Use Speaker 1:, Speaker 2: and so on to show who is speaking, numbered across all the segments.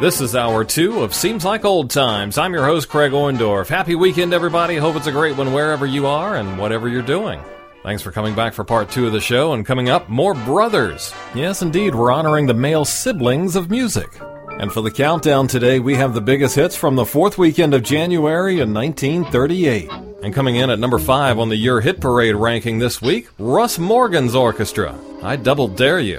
Speaker 1: This is hour 2 of Seems Like Old Times. I'm your host, Craig Orndorff. Happy weekend, everybody. Hope it's a great one wherever you are and whatever you're doing. Thanks for coming back for part 2 of the show, and coming up, more brothers. Yes, indeed, we're honoring the male siblings of music. And for the countdown today, we have the biggest hits from the 4th weekend of January in 1938. And coming in at number 5 on the Your Hit Parade ranking this week, Russ Morgan's Orchestra, I Double Dare You.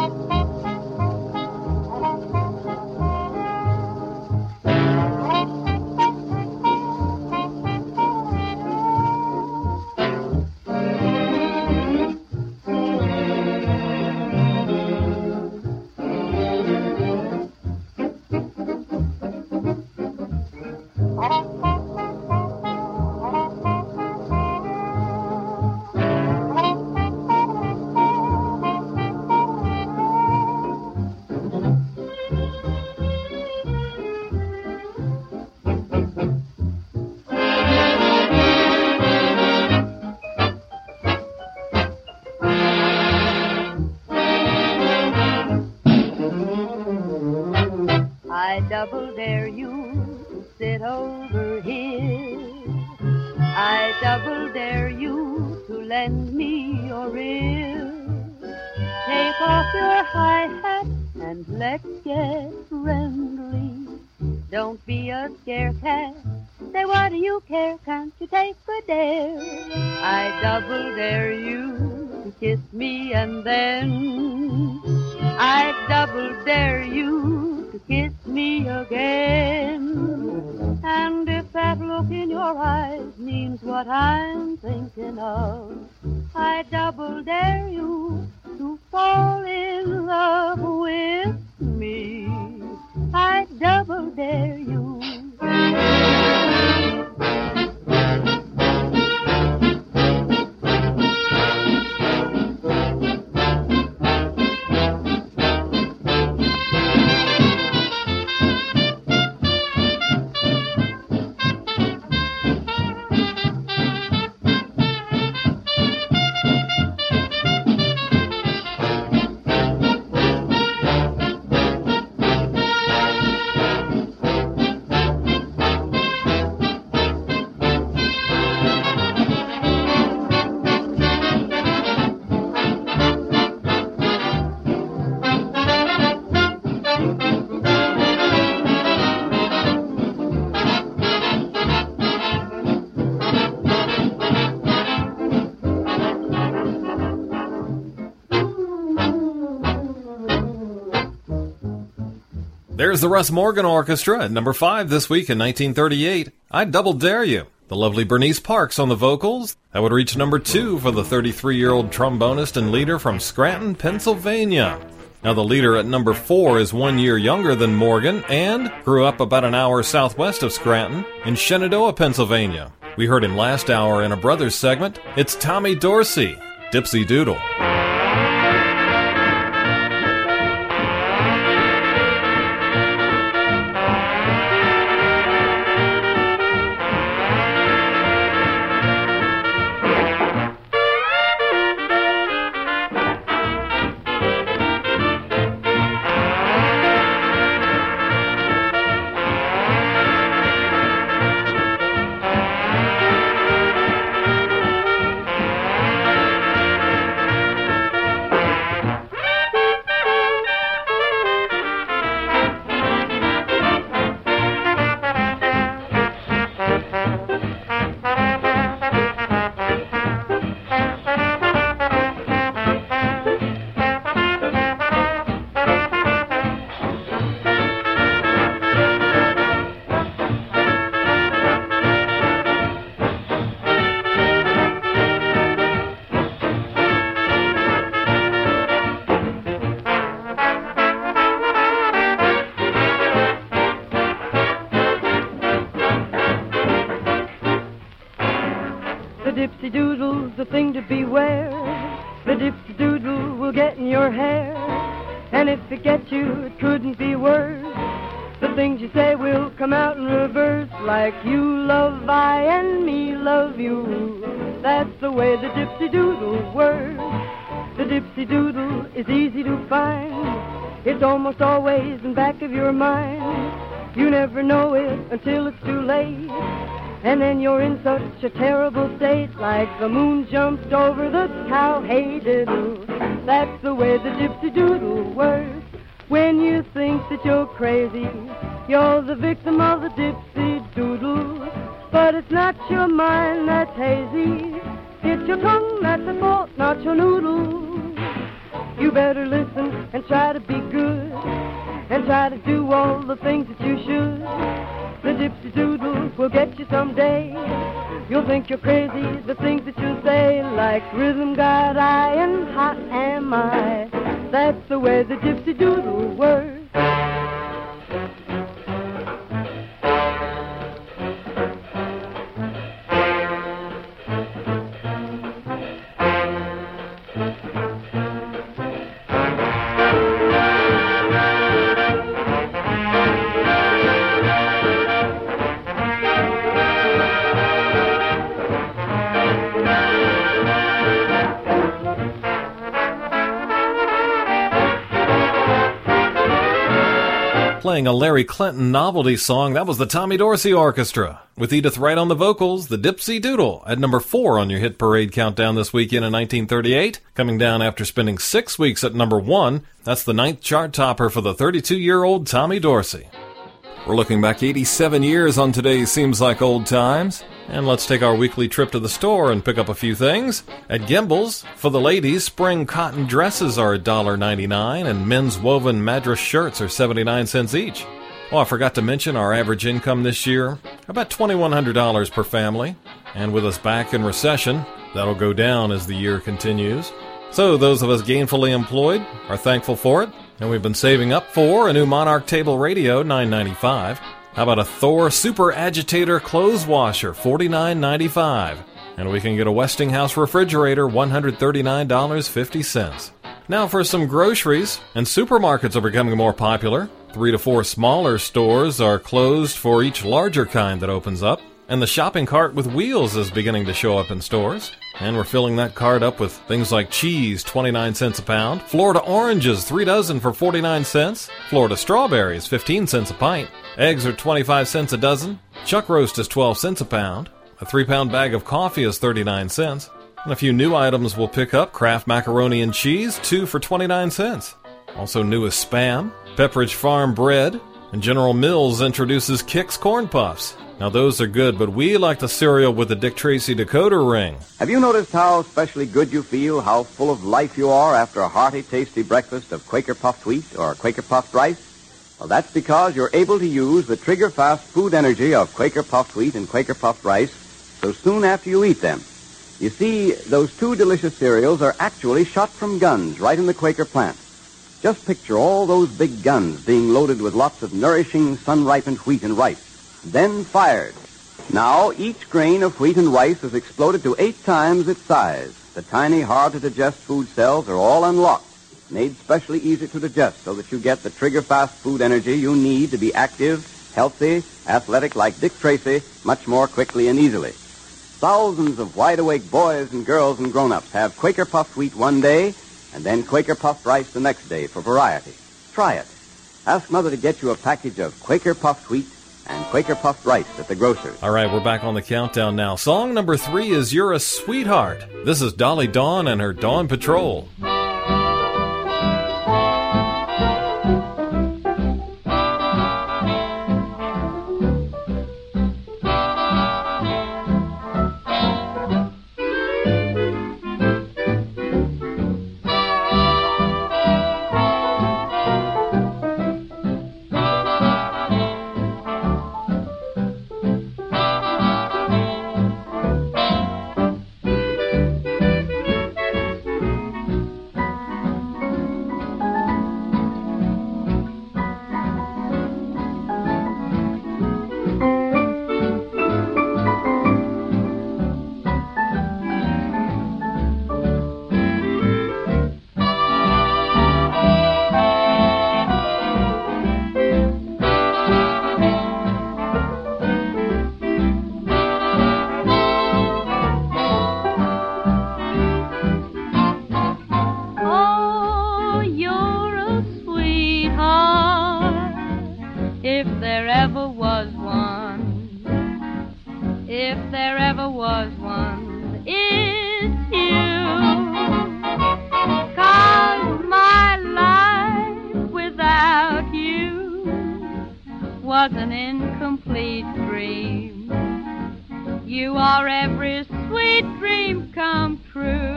Speaker 2: Double dare you to sit over here. I double dare you to lend me your ear. Take off your high hat and let's get friendly. Don't be a scare cat. Say, what do you care? Can't you take a dare? I double dare you to kiss me, and then I double dare you to kiss me again. And if that look in your eyes means what I'm thinking of, I double dare you to fall in love with me. I double dare you.
Speaker 1: There's the Russ Morgan Orchestra at number 5 this week in 1938, I Double Dare You. The lovely Bernice Parks on the vocals. That would reach number 2 for the 33-year-old trombonist and leader from Scranton, Pennsylvania. Now the leader at number 4 is 1 year younger than Morgan and grew up about an hour southwest of Scranton in Shenandoah, Pennsylvania. We heard him last hour in a Brothers segment. It's Tommy Dorsey, Dipsy Doodle.
Speaker 3: Dipsy-doodle's the thing to beware. The dipsy-doodle will get in your hair, and if it gets you, it couldn't be worse. The things you say will come out in reverse, like you love I and me love you. That's the way the dipsy-doodle works. The dipsy-doodle is easy to find. It's almost always in back of your mind. You never know it until it's too late. And then you're in such a terrible state, like the moon jumped over the cow. Hey diddle, that's the way the gypsy doodle works. When you think that you're crazy, you're the victim of the gypsy doodle. But it's not your mind that's hazy, it's your tongue that's at fault, not your noodle. You better listen and try to be good, and try to do all the things that you should. The gypsy doodle will get you someday. You'll think you're crazy, the things that you'll say, like rhythm got I and hot am I. That's the way the gypsy doodle works.
Speaker 1: Playing a Larry Clinton novelty song, that was the Tommy Dorsey Orchestra, with Edith Wright on the vocals, the Dipsy Doodle, at number 4 on your hit parade countdown this weekend in 1938, coming down after spending 6 weeks at number 1. That's the 9th chart topper for the 32-year-old Tommy Dorsey. We're looking back 87 years on today's Seems Like Old Times. And let's take our weekly trip to the store and pick up a few things. At Gimbel's, for the ladies, spring cotton dresses are $1.99 and men's woven madras shirts are 79 cents each. Oh, I forgot to mention our average income this year, about $2,100 per family. And with us back in recession, that'll go down as the year continues. So those of us gainfully employed are thankful for it. And we've been saving up for a new Monarch Table Radio, $9.95. How about a Thor Super Agitator Clothes Washer, $49.95. And we can get a Westinghouse refrigerator, $139.50. Now for some groceries, and supermarkets are becoming more popular. 3 to 4 smaller stores are closed for each larger kind that opens up. And the shopping cart with wheels is beginning to show up in stores. And we're filling that cart up with things like cheese, 29 cents a pound. Florida oranges, 3 dozen for 49 cents. Florida strawberries, 15 cents a pint. Eggs are 25 cents a dozen. Chuck roast is 12 cents a pound. A 3-pound bag of coffee is 39 cents. And a few new items we'll pick up. Kraft macaroni and cheese, 2 for 29 cents. Also new is Spam, Pepperidge Farm bread, and General Mills introduces Kix Corn Puffs. Now those are good, but we like the cereal with the Dick Tracy decoder ring.
Speaker 4: Have you noticed how especially good you feel, how full of life you are after a hearty, tasty breakfast of Quaker Puffed Wheat or Quaker Puffed Rice? Well, that's because you're able to use the trigger-fast food energy of Quaker Puffed Wheat and Quaker Puffed Rice so soon after you eat them. You see, those two delicious cereals are actually shot from guns right in the Quaker plant. Just picture all those big guns being loaded with lots of nourishing, sun-ripened wheat and rice. Then fired. Now, each grain of wheat and rice is exploded to 8 times its size. The tiny, hard-to-digest food cells are all unlocked, made specially easy to digest so that you get the trigger-fast food energy you need to be active, healthy, athletic like Dick Tracy much more quickly and easily. Thousands of wide-awake boys and girls and grown-ups have Quaker Puffed Wheat one day and then Quaker Puffed Rice the next day for variety. Try it. Ask Mother to get you a package of Quaker Puffed Wheat and Quaker Puffed Rice at the grocer's.
Speaker 1: All right, we're back on the countdown now. Song number 3 is You're a Sweetheart. This is Dolly Dawn and her Dawn Patrol.
Speaker 2: there ever was one, if there ever was one, it's you. 'Cause my life without you was an incomplete dream. You are every sweet dream come true.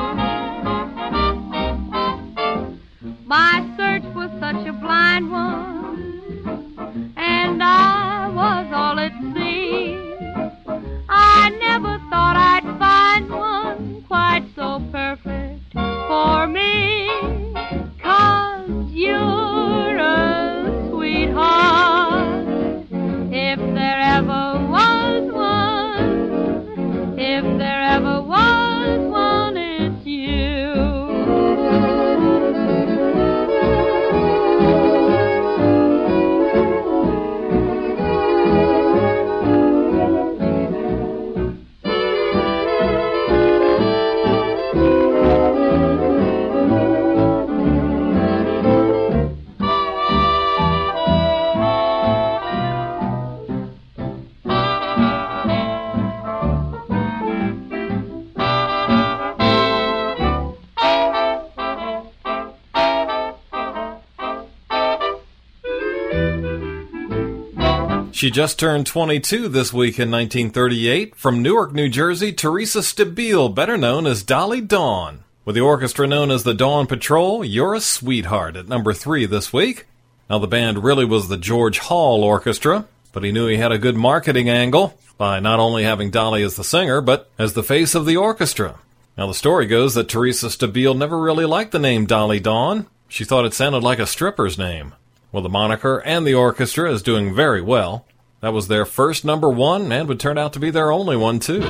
Speaker 2: My search was such a blind one, and I was all it seemed. I never thought I'd find one quite so perfect for me. 'Cause you're a sweetheart, if there ever was one, if there ever was one, it's you.
Speaker 1: She just turned 22 this week in 1938. From Newark, New Jersey, Teresa Stabile, better known as Dolly Dawn. With the orchestra known as the Dawn Patrol, You're a Sweetheart at number 3 this week. Now, the band really was the George Hall Orchestra, but he knew he had a good marketing angle by not only having Dolly as the singer, but as the face of the orchestra. Now, the story goes that Teresa Stabile never really liked the name Dolly Dawn. She thought it sounded like a stripper's name. Well, the moniker and the orchestra is doing very well. That was their first number 1 and would turn out to be their only one, too.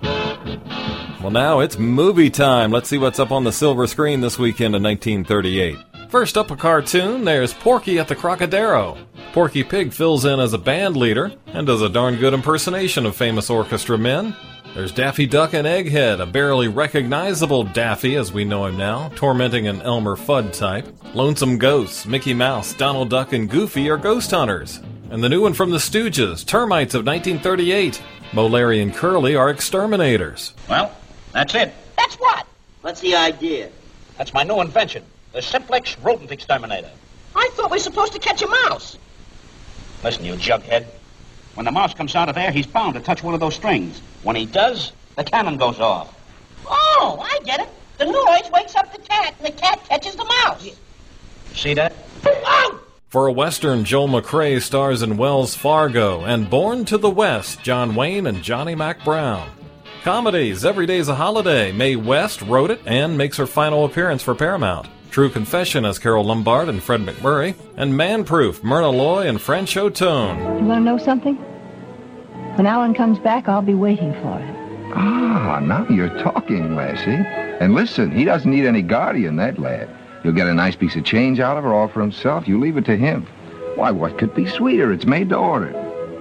Speaker 1: Well, now it's movie time. Let's see what's up on the silver screen this weekend in 1938. First up, a cartoon. There's Porky at the Crocodero. Porky Pig fills in as a band leader and does a darn good impersonation of famous orchestra men. There's Daffy Duck and Egghead, a barely recognizable Daffy as we know him now, tormenting an Elmer Fudd type. Lonesome Ghosts, Mickey Mouse, Donald Duck, and Goofy are ghost hunters. And the new one from the Stooges, Termites of 1938. Mo, Larry, and Curly are exterminators.
Speaker 5: Well, that's it.
Speaker 6: That's what? What's the idea?
Speaker 5: That's my new invention, the Simplex Rodent Exterminator.
Speaker 6: I thought we were supposed to catch a mouse.
Speaker 5: Listen, you jughead. When the mouse comes out of there, he's bound to touch one of those strings. When he does, the cannon goes off.
Speaker 6: Oh, I get it. The noise wakes up the cat, and the cat catches the mouse.
Speaker 5: See that?
Speaker 6: Oh!
Speaker 1: For a Western, Joel McCrea stars in Wells Fargo and Born to the West, John Wayne and Johnny Mac Brown. Comedies, Every Day's a Holiday, Mae West wrote it and makes her final appearance for Paramount. True Confession as Carol Lombard and Fred McMurray, and Manproof, Myrna Loy and French O'Tone.
Speaker 7: You want to know something? When Alan comes back, I'll be waiting for him.
Speaker 8: Ah, now you're talking, Lassie. And listen, he doesn't need any guardian, that lad. He'll get a nice piece of change out of her all for himself. You leave it to him. Why, what could be sweeter? It's made to order.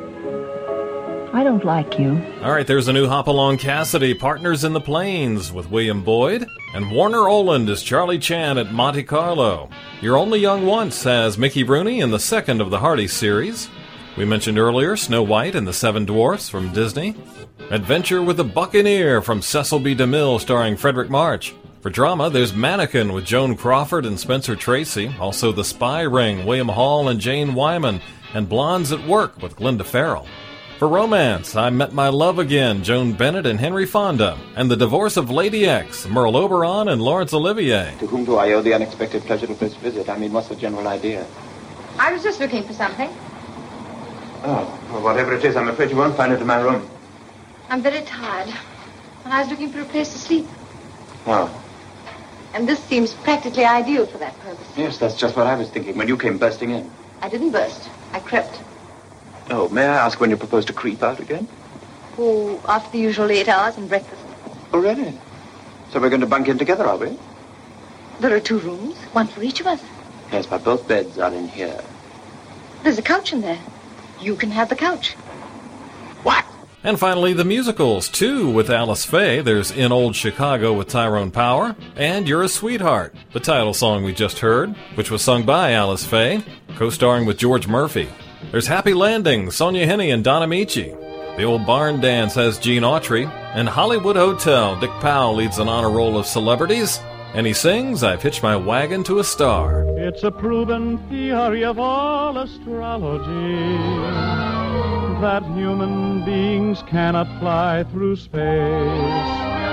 Speaker 7: I don't like you.
Speaker 1: All right, there's a new Hopalong Cassidy, Partners in the Plains, with William Boyd. And Warner Oland is Charlie Chan at Monte Carlo. You're Only Young Once has Mickey Rooney in the second of the Hardy series. We mentioned earlier Snow White and the Seven Dwarfs from Disney. Adventure with the Buccaneer from Cecil B. DeMille starring Frederick March. For drama, there's Mannequin with Joan Crawford and Spencer Tracy. Also The Spy Ring, William Hall and Jane Wyman. And Blondes at Work with Glenda Farrell. For romance, I Met My Love Again, Joan Bennett and Henry Fonda. And The Divorce of Lady X, Merle Oberon and Laurence Olivier.
Speaker 9: To whom do I owe the unexpected pleasure of this visit? I mean, what's the general idea?
Speaker 10: I was just looking for something.
Speaker 9: Oh, well, whatever it is, I'm afraid you won't find it in my room.
Speaker 10: I'm very tired, and I was looking for a place to sleep.
Speaker 9: Oh.
Speaker 10: And this seems practically ideal for that purpose.
Speaker 9: Yes, that's just what I was thinking when you came bursting in.
Speaker 10: I didn't burst. I crept.
Speaker 9: Oh, may I ask when you propose to creep out again?
Speaker 10: Oh, after the usual 8 hours and breakfast.
Speaker 9: Oh, really? So we're going to bunk in together, are we?
Speaker 10: There are 2 rooms, one for each of us.
Speaker 9: Yes, but both beds are in here.
Speaker 10: There's a couch in there. You can have the couch.
Speaker 9: What?
Speaker 1: And finally, the musicals, 2 with Alice Faye. There's In Old Chicago with Tyrone Power, and You're a Sweetheart, the title song we just heard, which was sung by Alice Faye, co-starring with George Murphy. There's Happy Landing, Sonia Henney and Don Amici. The Old Barn Dance has Gene Autry. And Hollywood Hotel, Dick Powell leads an honor roll of celebrities. And he sings, I've Hitched My Wagon to a Star.
Speaker 11: It's a proven theory of all astrology that human beings cannot fly through space.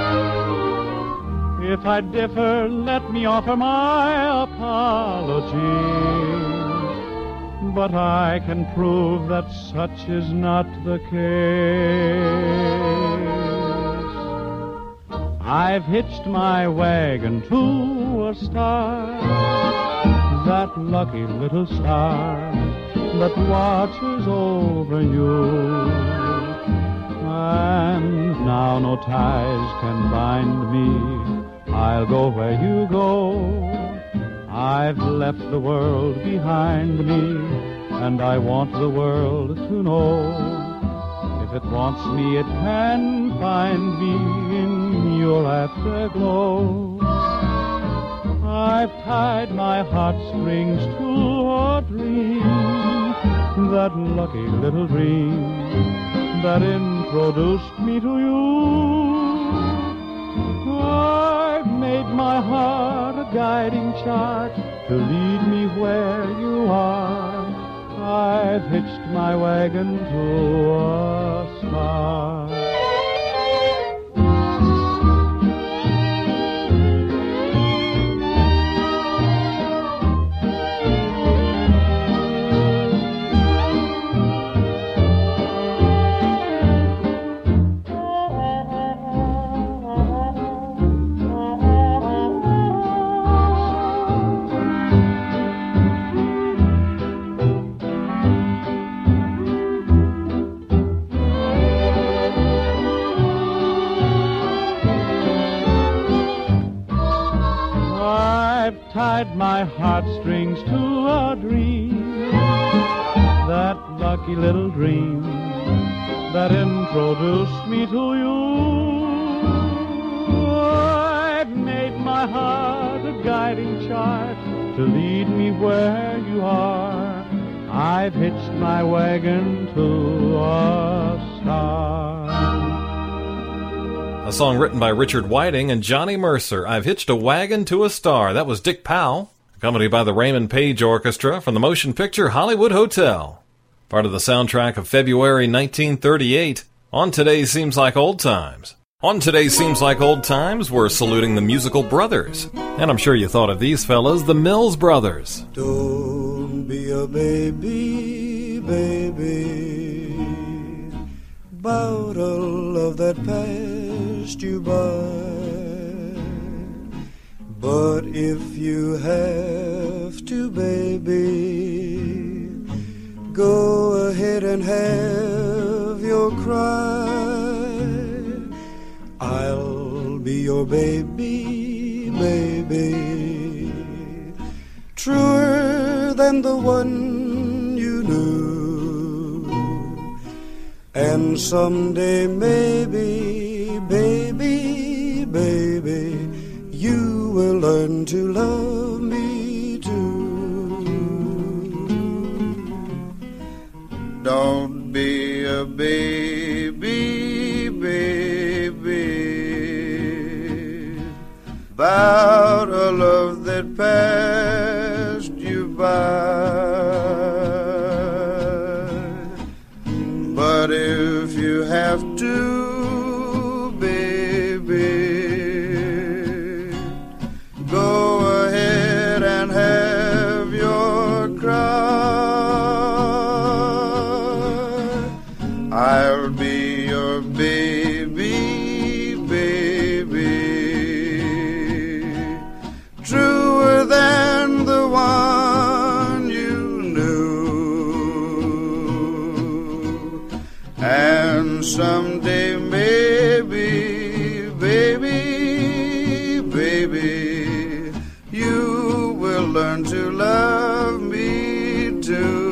Speaker 11: If I differ, let me offer my apology. But I can prove that such is not the case. I've hitched my wagon to a star, that lucky little star that watches over you. And now no ties can bind me, I'll go where you go. I've left the world behind me, and I want the world to know. If it wants me, it can find me in your afterglow. I've tied my heartstrings to a dream, that lucky little dream that introduced me to you. I've made my heart a guiding chart to lead me where you are. I've hitched my wagon to a star. Tied my heartstrings to a dream, that lucky little dream that introduced me to you. I've made my heart a guiding chart to lead me where you are. I've hitched my wagon to a star.
Speaker 1: A song written by Richard Whiting and Johnny Mercer, I've Hitched a Wagon to a Star. That was Dick Powell, accompanied by the Raymond Page Orchestra from the motion picture Hollywood Hotel. Part of the soundtrack of February 1938, on Today's Seems Like Old Times. On Today's Seems Like Old Times, we're saluting the musical brothers. And I'm sure you thought of these fellas, the Mills Brothers.
Speaker 12: Don't be a baby, baby, about a love that passed you by. But if you have to, baby, go ahead and have your cry. I'll be your baby, baby, truer than the one you knew. And someday maybe, baby, baby, you will learn to love me too. Don't be a baby, baby, about a love that passed you by. But if you have to, baby, go ahead and have your cry. I'll be your baby, baby, truer than the one you knew. And someday maybe, baby, baby, you will learn to love me too.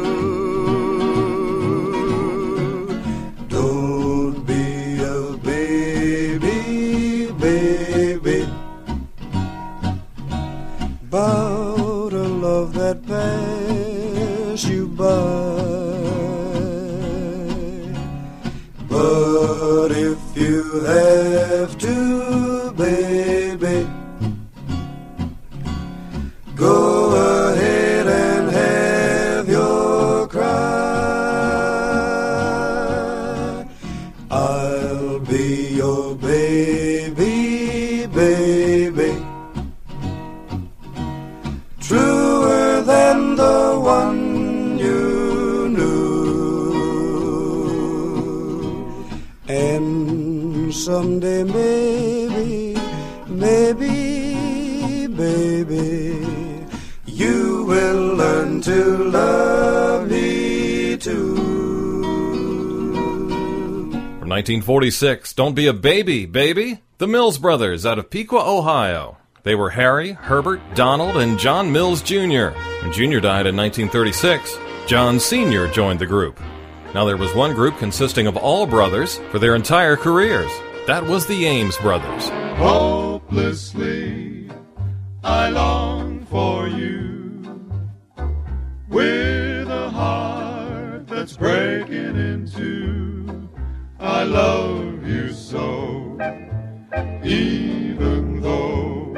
Speaker 12: Don't be a baby, baby, about a love that passed you by. have to, baby, go ahead and have your cry. I'll be your baby, baby, truer than the one you knew. And someday maybe, baby, you will learn to love me too.
Speaker 1: From 1946, Don't Be a Baby, Baby, the Mills Brothers out of Piqua, Ohio. They were Harry, Herbert, Donald, and John Mills Jr. When Jr. died in 1936, John Sr. joined the group. Now there was one group consisting of all brothers for their entire careers. That was the Ames Brothers.
Speaker 13: Hopelessly, I long for you with a heart that's breaking in two. I love you so, even though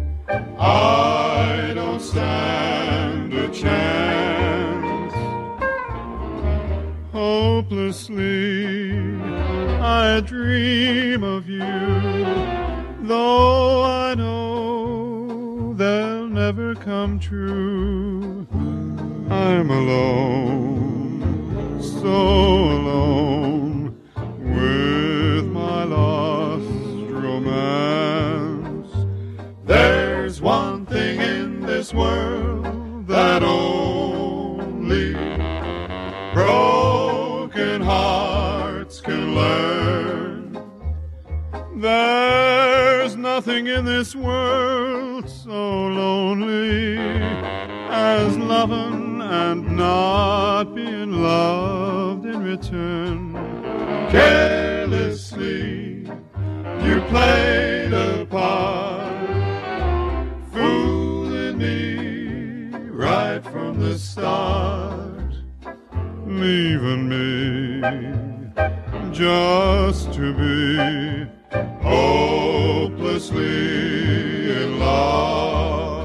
Speaker 13: I don't stand a chance. Hopelessly, I dream of you, though I know they'll never come true. I'm alone, so alone, with my lost romance. There's one thing in this world that only broken hearts can learn. There's nothing in this world so lonely as loving and not being loved in return. Carelessly, you played a part, fooling me right from the start, leaving me just to be hopelessly in love.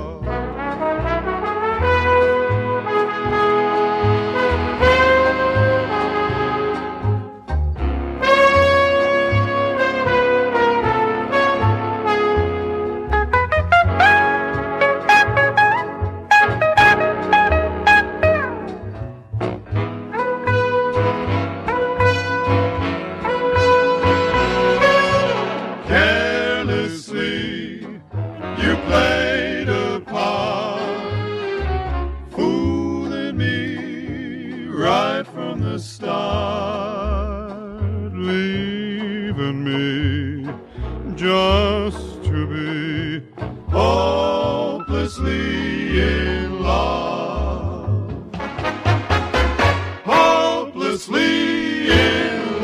Speaker 13: Just to be hopelessly in love. Hopelessly in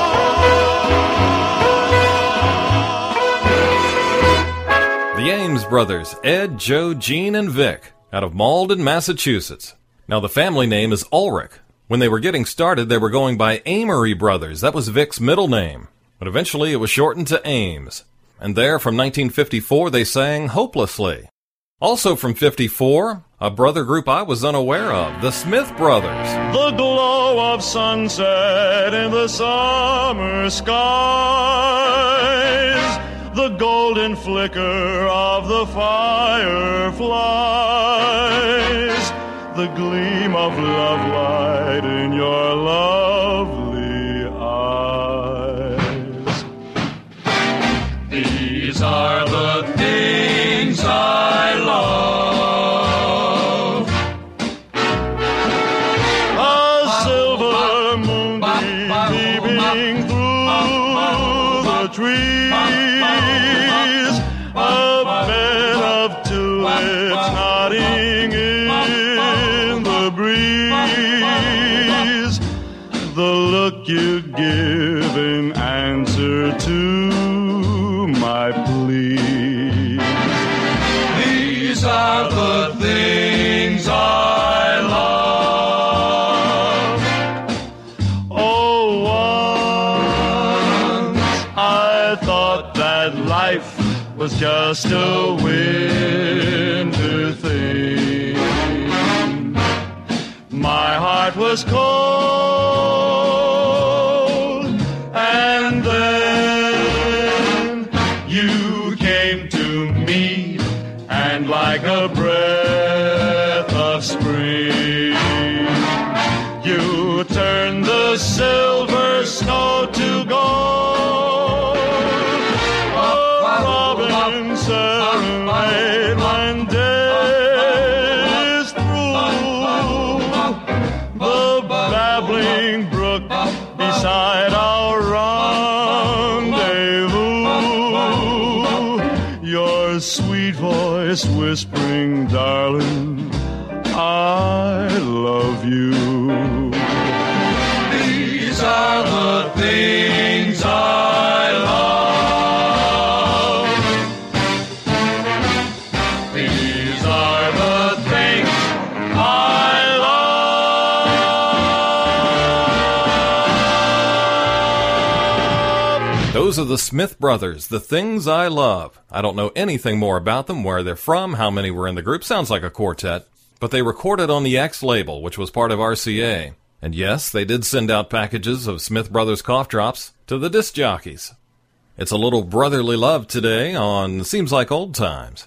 Speaker 13: love.
Speaker 1: The Ames Brothers, Ed, Joe, Gene, and Vic, out of Malden, Massachusetts. Now the family name is Ulrich. When they were getting started, they were going by Amory Brothers. That was Vic's middle name. But eventually it was shortened to Ames. And there, from 1954, they sang Hopelessly. Also from 54, a brother group I was unaware of, the Smith Brothers.
Speaker 13: The glow of sunset in the summer skies, the golden flicker of the fireflies, the gleam of love light in your lovely eyes. These are the things I love. A silver moonbeam peeping through the trees, a bed of tulips nodding in the breeze, the look you give in answer to my plea. These are the things I love. Oh, once I was just a winter thing. My heart was cold, and then you came to me, and like a breath of spring, you turned the silver snow to gold. A robin serenade when day is through, the babbling brook beside our rendezvous, your sweet voice whispering, darling, I love you. These are the things I love. These are the things I love.
Speaker 1: Those are the Smith Brothers, The Things I Love. I don't know anything more about them, where they're from, how many were in the group. Sounds like a quartet. But they recorded on the X label, which was part of RCA. And yes, they did send out packages of Smith Brothers cough drops to the disc jockeys. It's a little brotherly love today on Seems Like Old Times.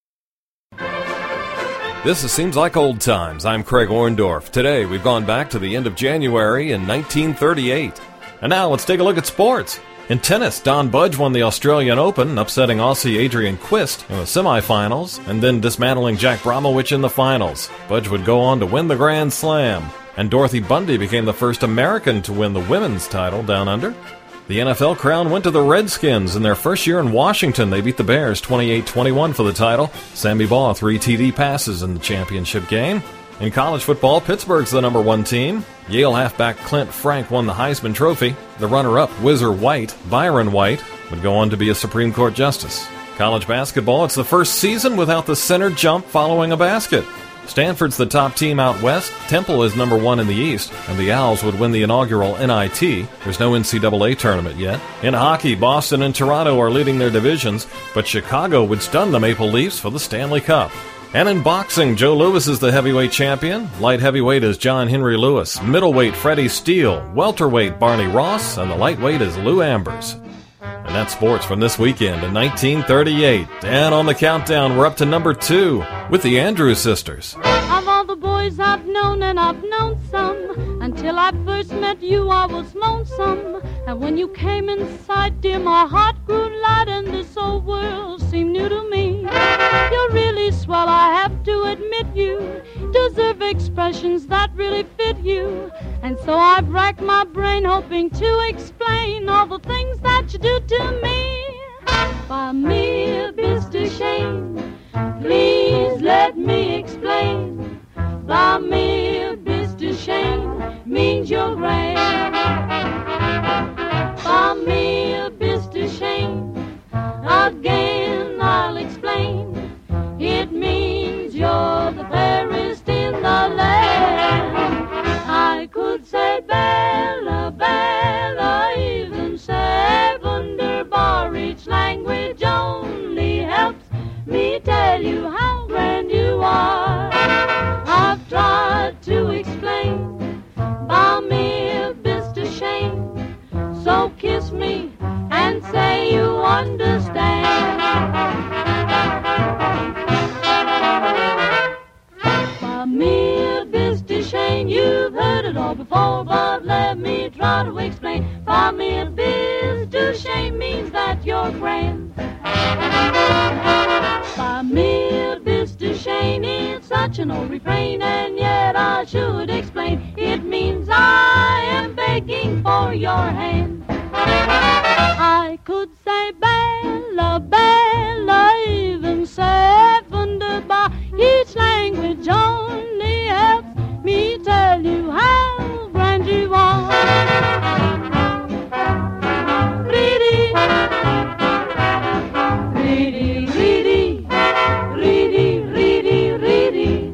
Speaker 1: This is Seems Like Old Times. I'm Craig Orndorff. Today we've gone back to the end of January in 1938. And now let's take a look at sports. In tennis, Don Budge won the Australian Open, upsetting Aussie Adrian Quist in the semifinals, and then dismantling Jack Bromowich in the finals. Budge would go on to win the Grand Slam, and Dorothy Bundy became the first American to win the women's title down under. The NFL crown went to the Redskins. In their first year in Washington, they beat the Bears 28-21 for the title. Sammy Baugh 3 TD passes in the championship game. In college football, Pittsburgh's the number 1 team. Yale halfback Clint Frank won the Heisman Trophy. The runner-up, Whizzer White, Byron White, would go on to be a Supreme Court justice. College basketball, it's the first season without the center jump following a basket. Stanford's the top team out west, Temple is number 1 in the east, and the Owls would win the inaugural NIT. There's no NCAA tournament yet. In hockey, Boston and Toronto are leading their divisions, but Chicago would stun the Maple Leafs for the Stanley Cup. And in boxing, Joe Louis is the heavyweight champion. Light heavyweight is John Henry Lewis. Middleweight, Freddie Steele. Welterweight, Barney Ross. And the lightweight is Lou Ambers. And that's sports from this weekend in 1938. And on the countdown, we're up to number 2 with the Andrews Sisters.
Speaker 14: Of all the boys I've known, and I've known some, until I first met you I was lonesome. And when you came in sight, dear, my heart grew light, and this old world seemed new to me. You're really swell, I have to admit you deserve expressions that really fit you. And so I've racked my brain hoping to explain all the things that you do to me. By me, Mr. Shane, please let me explain. By me, Mr. Shane, means you're grand. By me, Mr. Shane, again I'll explain. It means you're the fairest in the land. I could say Bella, Bella, even say wunderbar. Each language only helps me tell you how grand you are. I've tried to explain. By me, Mr. Shane, so kiss me and say you understand. By me, Mr. Shane, you've heard it all before, but let me try to explain. By me, Mr. Shane means that you're grand. By me, Mr. Shane, it's such an old refrain, and yet I should explain. It means I am begging for your hand. I could say Bella, Bella, even say wunderbar. Each language only helps me tell you how grand you are. Reedy, reedy, reedy, reedy, reedy, reedy.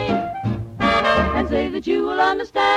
Speaker 14: and say that you will understand.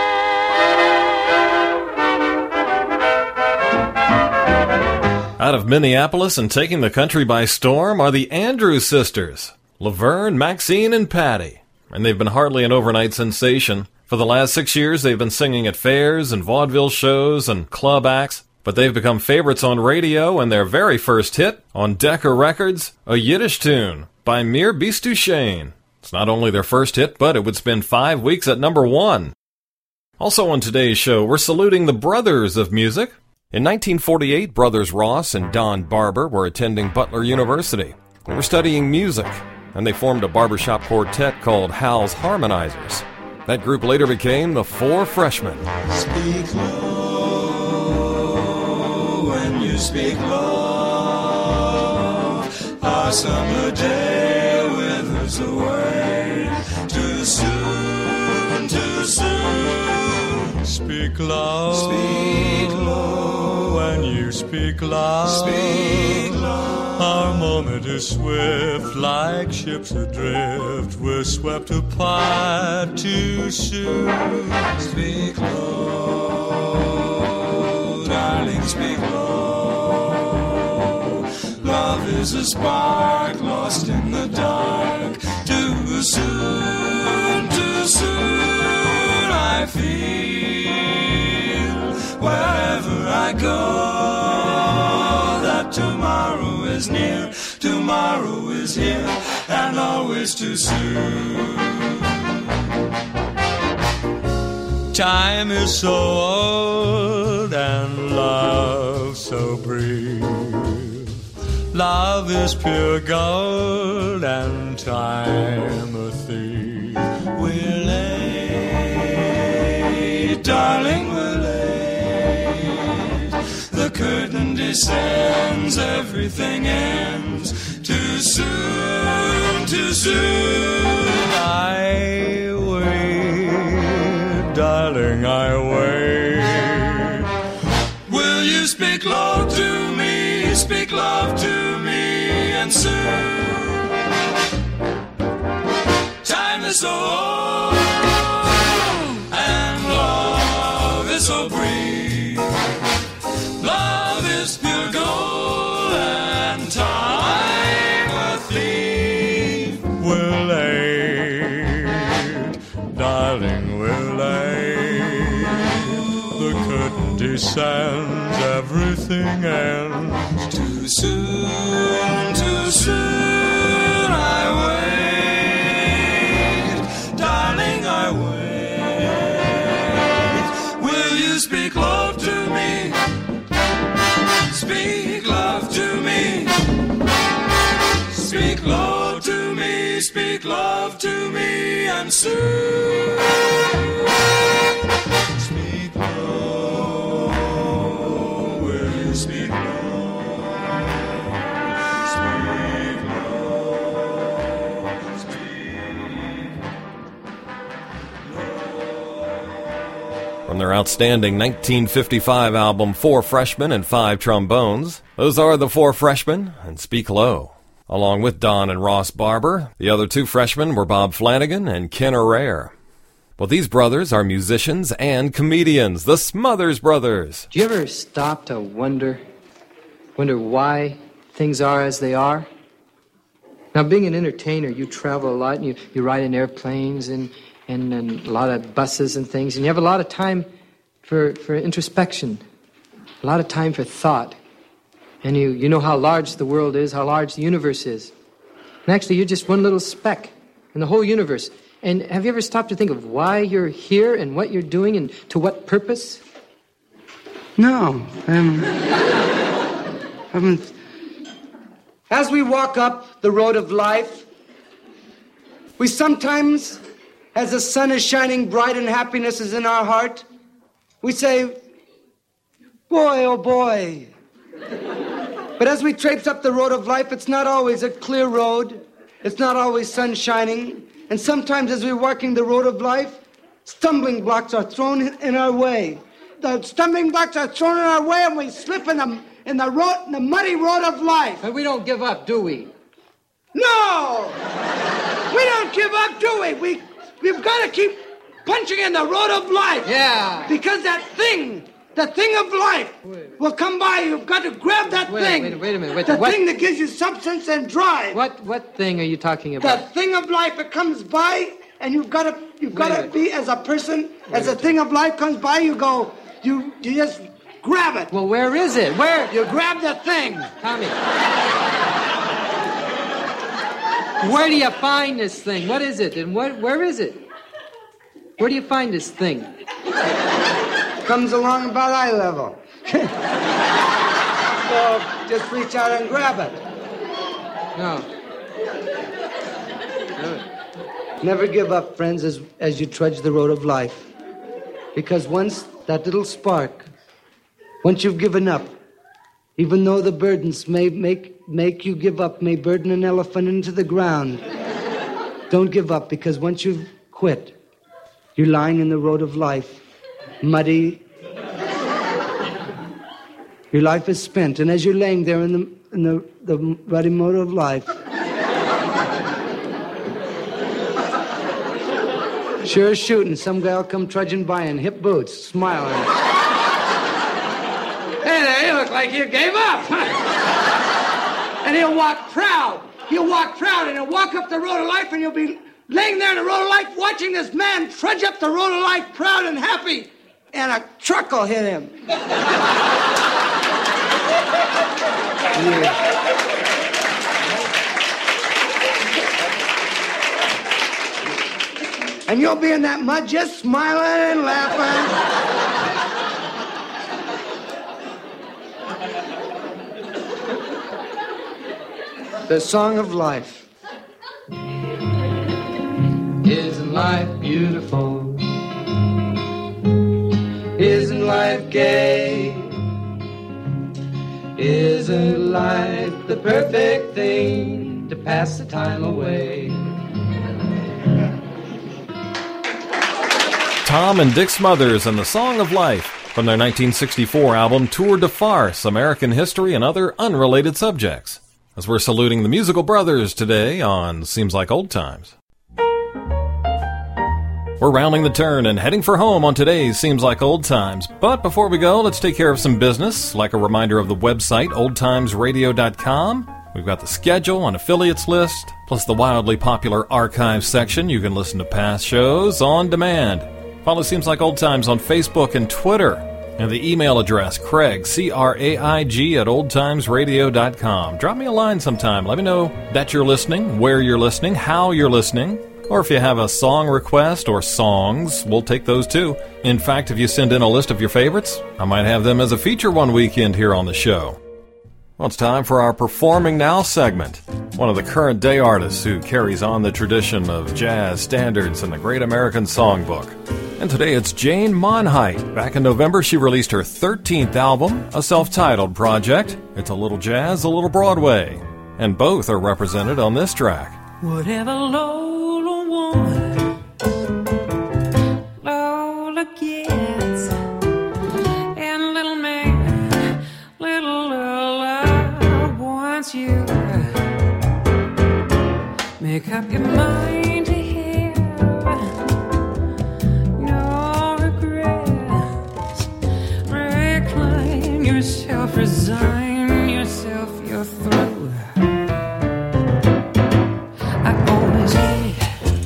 Speaker 1: Out of Minneapolis and taking the country by storm are the Andrews Sisters, Laverne, Maxine, and Patty. And they've been hardly an overnight sensation. For the last 6 years, they've been singing at fairs and vaudeville shows and club acts, but they've become favorites on radio, and their very first hit on Decca Records, a Yiddish tune by Mir Bist du Schön. It's not only their first hit, but it would spend 5 weeks at number 1. Also on today's show, we're saluting the brothers of music. In 1948, brothers Ross and Don Barber were attending Butler University. They were studying music, and they formed a barbershop quartet called Hal's Harmonizers. That group later became the Four Freshmen.
Speaker 13: Speak low when you speak low. Our summer day withers away too soon, too soon. Speak low. Speak low when you speak loud. Speak low. Our moment is swift, like ships adrift. We're swept apart too soon. Speak low, darling, speak low. Love is a spark lost in the dark. Too soon, I feel wherever I go that tomorrow is near, tomorrow is here, and always too soon. Time is so old and love so brief. Love is pure gold and time a thief. We're late, darling, we're late. The curtain descends, everything ends. Too soon, too soon. I wait, darling, I wait. Will you speak low to me, speak love to me, and soon? Time is so old, and love is so brief. Love is pure gold, and time a thief. We're late, darling, we're late. The curtain descends, everything ends. Too soon, I wait. Darling, I wait. Will you speak love to me? Speak love to me. Speak low to me, speak love to me, and soon. Speak low, will you speak low? Speak low,
Speaker 1: From their outstanding 1955 album, Four Freshmen and Five Trombones, those are the Four Freshmen and Speak Low. Along with Don and Ross Barber, the other two freshmen were Bob Flanagan and Ken Arrare. Well, these brothers are musicians and comedians, the Smothers Brothers.
Speaker 15: Do you ever stop to wonder why things are as they are? Now, being an entertainer, you travel a lot, and you ride in airplanes and a lot of buses and things, and you have a lot of time for introspection, a lot of time for thought. And you know how large the world is, how large the universe is. And actually, you're just one little speck in the whole universe. And have you ever stopped to think of why you're here and what you're doing and to what purpose?
Speaker 16: No, I haven't.
Speaker 17: As we walk up the road of life, we sometimes, as the sun is shining bright and happiness is in our heart, we say, boy, oh boy. But as we traipse up the road of life, it's not always a clear road. It's not always sun shining. And sometimes as we're walking the road of life, stumbling blocks are thrown in our way. The stumbling blocks are thrown in our way and we slip in the muddy road of life.
Speaker 15: But we don't give up, do we?
Speaker 17: No! We don't give up, do we? We've got to keep punching in the road of life.
Speaker 15: Yeah.
Speaker 17: Because the thing of life will come by. You've got to grab that thing.
Speaker 15: Wait a minute.
Speaker 17: The thing that gives you substance and drive.
Speaker 15: What thing are you talking
Speaker 17: The
Speaker 15: about?
Speaker 17: thing of life, it comes by, and you've got to be as a person, as a thing of life comes by, you just grab it.
Speaker 15: Well, where is it? Where?
Speaker 17: You grab the thing.
Speaker 15: Tommy. Where do you find this thing? What is it? And where is it? Where do you find this thing?
Speaker 17: Comes along about eye level. So just reach out and grab it.
Speaker 15: No.
Speaker 17: Never give up, friends, as you trudge the road of life. Because once that little spark, once you've given up, even though the burdens may make you give up, may burden an elephant into the ground, don't give up, because once you've quit, you're lying in the road of life, muddy. Your life is spent, and as you're laying there in the ruddy motor of life, sure as shooting, some guy will come trudging by in hip boots, smiling. Hey there, you look like you gave up. And he'll walk proud. He'll walk proud, and he'll walk up the road of life, and you'll be laying there in the road of life watching this man trudge up the road of life proud and happy, and a truck will hit him. Yeah. And you'll be in that mud just smiling and laughing. The song of life.
Speaker 15: Isn't life beautiful?
Speaker 17: Isn't life gay? Isn't life the perfect thing to pass the time away?
Speaker 1: Tom and Dick Smothers and the Song of Life from their 1964 album Tour de Farce, American History and Other Unrelated Subjects. As we're saluting the musical brothers today on Seems Like Old Times. We're rounding the turn and heading for home on today's Seems Like Old Times. But before we go, let's take care of some business, like a reminder of the website, oldtimesradio.com. We've got the schedule and affiliates list, plus the wildly popular archives section. You can listen to past shows on demand. Follow Seems Like Old Times on Facebook and Twitter. And the email address, Craig, C-R-A-I-G, at oldtimesradio.com. Drop me a line sometime. Let me know that you're listening, where you're listening, how you're listening. Or if you have a song request or songs, we'll take those too. In fact, if you send in a list of your favorites, I might have them as a feature one weekend here on the show. Well, it's time for our Performing Now segment. One of the current day artists who carries on the tradition of jazz standards and the Great American Songbook. And today it's Jane Monheit. Back in November, she released her 13th album, a self-titled project. It's a little jazz, a little Broadway. And both are represented on this track.
Speaker 13: Whatever Lola wants, Lola gets. And little man, little Lola wants you. Make up your mind to have no regrets. Recline yourself, resign yourself, you're through. I always get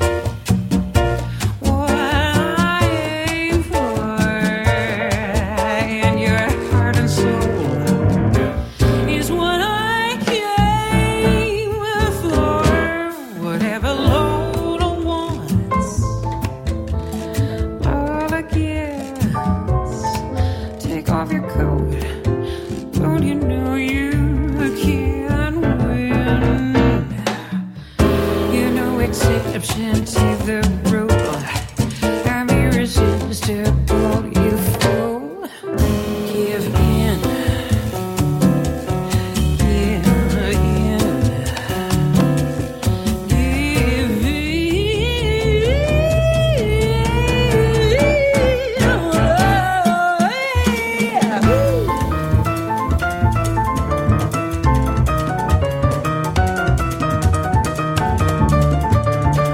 Speaker 13: what I aim for, and your heart and soul is what I came for. Whatever Lola wants, Lola gets. Take off your coat, don't you know you can win? You know exception to the rule. I'm irresistible, you fool. Give in, give in, give in.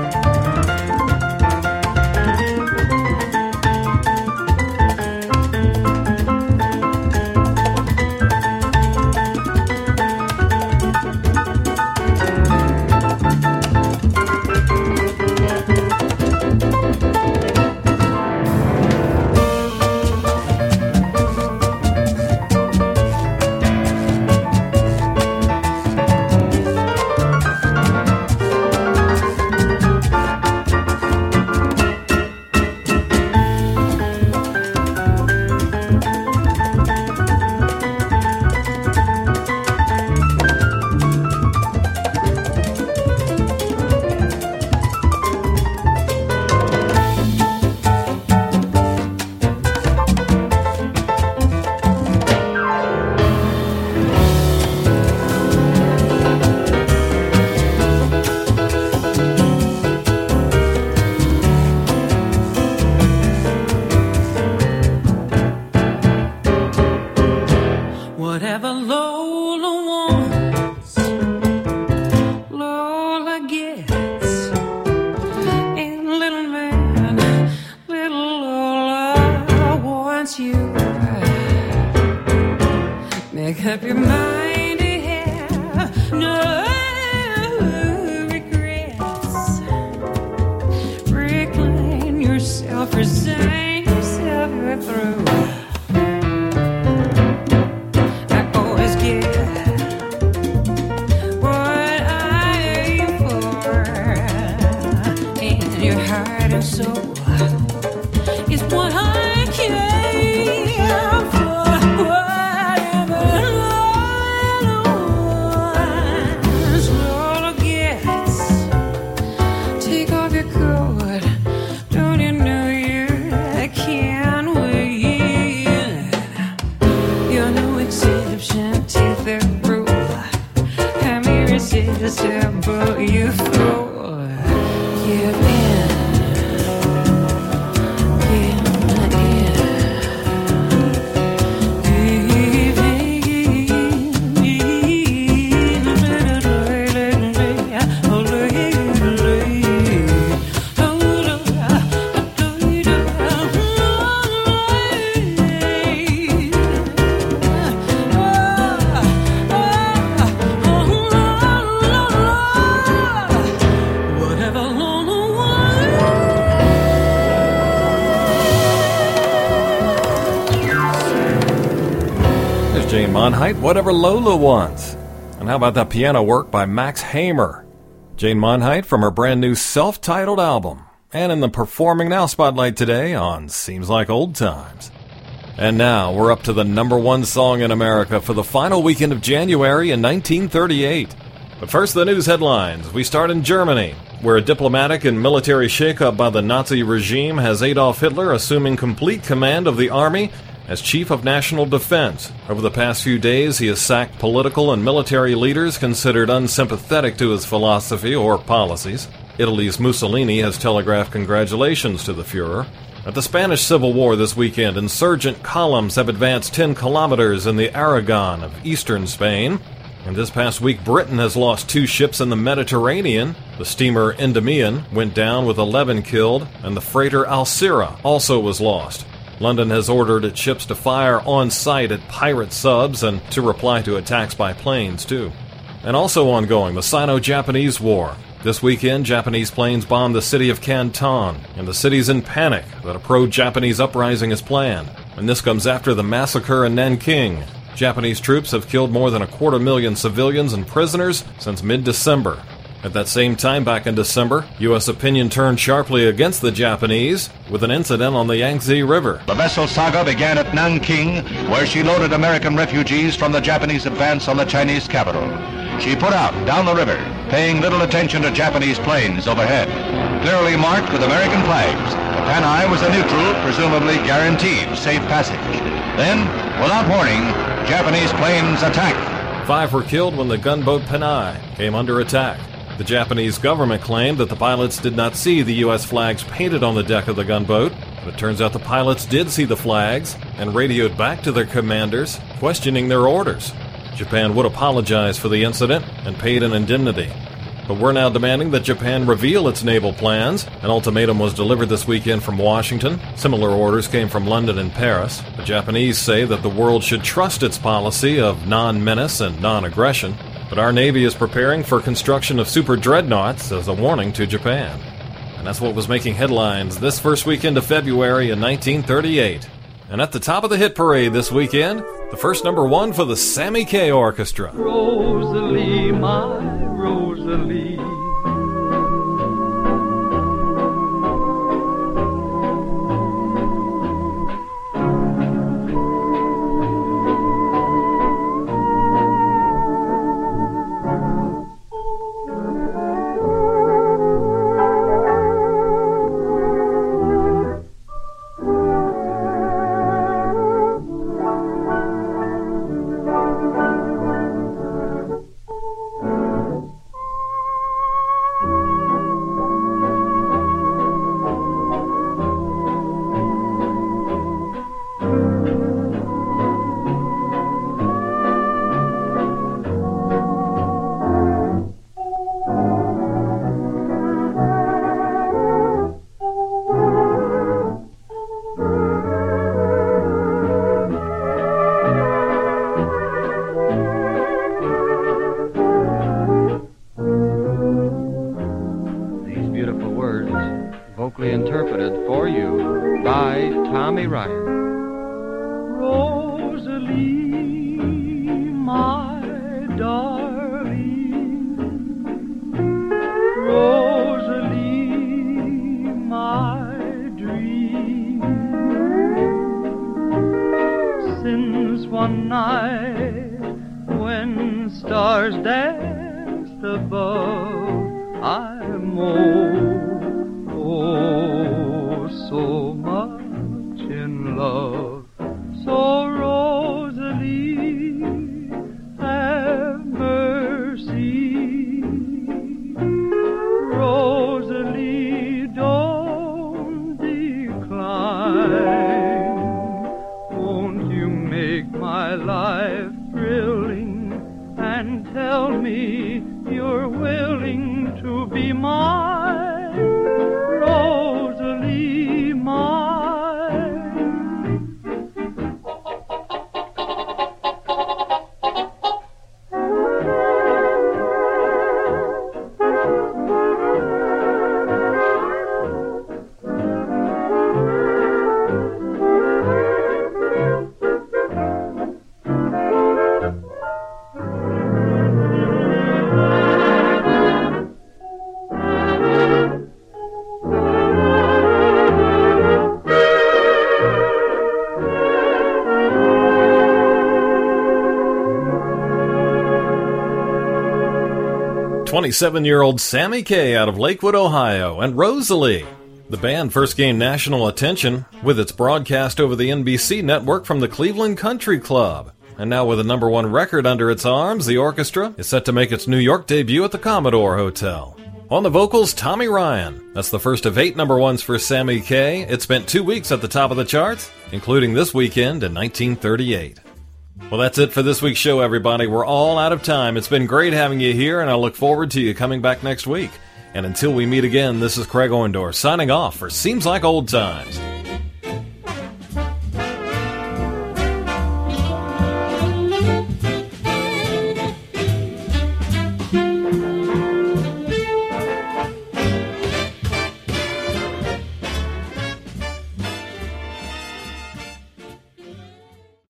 Speaker 13: up your mind to have no regrets. Recline yourself, resign yourself, you're through. I always get what I aim for, and your heart and soul is what I care for. Whatever one's all gets, take off your coat. Don't you know you can't win? You're no exception to the rule. I'm irresistible, you fool. Give in.
Speaker 1: Jane Monheit, Whatever Lola Wants. And how about that piano work by Max Hamer? Jane Monheit from her brand new self-titled album. And in the Performing Now spotlight today on Seems Like Old Times. And now we're up to the number one song in America for the final weekend of January in 1938. But first, the news headlines. We start in Germany, where a diplomatic and military shakeup by the Nazi regime has Adolf Hitler assuming complete command of the army as Chief of National Defense. Over the past few days, he has sacked political and military leaders considered unsympathetic to his philosophy or policies. Italy's Mussolini has telegraphed congratulations to the Fuhrer. At the Spanish Civil War this weekend, insurgent columns have advanced 10 kilometers in the Aragon of eastern Spain. And this past week, Britain has lost 2 ships in the Mediterranean. The steamer Endymion went down with 11 killed, and the freighter Alcira also was lost. London has ordered its ships to fire on site at pirate subs and to reply to attacks by planes, too. And also ongoing, the Sino-Japanese War. This weekend, Japanese planes bombed the city of Canton, and the city's in panic that a pro-Japanese uprising is planned. And this comes after the massacre in Nanking. Japanese troops have killed more than 250,000 civilians and prisoners since mid-December. At that same time, back in December, U.S. opinion turned sharply against the Japanese with an incident on the Yangtze River.
Speaker 18: The vessel saga began at Nanking, where she loaded American refugees from the Japanese advance on the Chinese capital. She put out down the river, paying little attention to Japanese planes overhead. Clearly marked with American flags, the Panay was a neutral, presumably guaranteed safe passage. Then, without warning, Japanese planes attacked.
Speaker 1: 5 were killed when the gunboat Panay came under attack. The Japanese government claimed that the pilots did not see the U.S. flags painted on the deck of the gunboat, but it turns out the pilots did see the flags and radioed back to their commanders, questioning their orders. Japan would apologize for the incident and paid an indemnity. But we're now demanding that Japan reveal its naval plans. An ultimatum was delivered this weekend from Washington. Similar orders came from London and Paris. The Japanese say that the world should trust its policy of non-menace and non-aggression. But our Navy is preparing for construction of super dreadnoughts as a warning to Japan. And that's what was making headlines this first weekend of February in 1938. And at the top of the hit parade this weekend, the first number one for the Sammy Kaye Orchestra.
Speaker 19: Rosalie, my Rosalie.
Speaker 20: vocally interpreted for you by Tommy Ryan.
Speaker 19: Rosalie, my darling, Rosalie, my dream. Since one night when stars danced above, I'm oh, so much in love. So Rosalie, have mercy. Rosalie, don't decline. Won't you make my life thrilling and tell me you're willing to be mine, Rosalie, mine.
Speaker 1: 27-year-old Sammy Kaye out of Lakewood, Ohio, and Rosalie. The band first gained national attention with its broadcast over the NBC network from the Cleveland Country Club. And now with a #1 record under its arms, the orchestra is set to make its New York debut at the Commodore Hotel. On the vocals, Tommy Ryan. That's the first of 8 #1s for Sammy Kaye. It spent 2 weeks at the top of the charts, including this weekend in 1938. Well, that's it for this week's show, everybody. We're all out of time. It's been great having you here, and I look forward to you coming back next week. And until we meet again, this is Craig Orndorff signing off for Seems Like Old Times.